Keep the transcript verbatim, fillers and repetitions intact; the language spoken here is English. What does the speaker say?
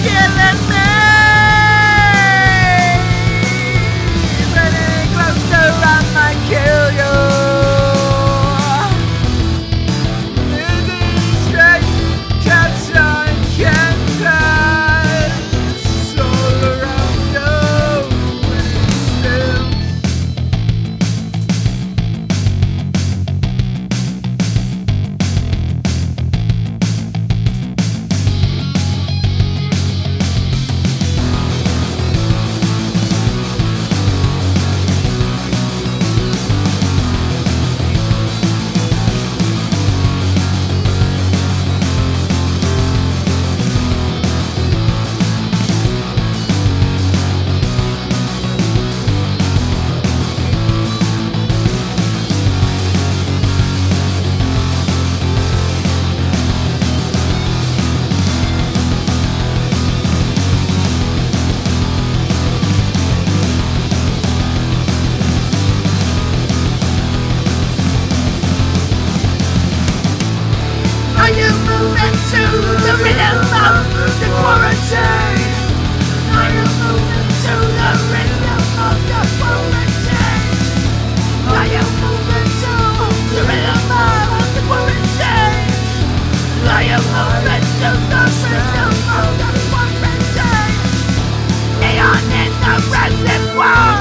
killing me. Getting closer, I might kill you. Living straight, cats on campus, all around you, still. Are you moving to the rhythm of the quarantine? Are you moving to the rhythm of the quarantine? Are you moving to the rhythm of the quarantine? Are you moving to the rhythm of the quarantine? Neon in the reservoir.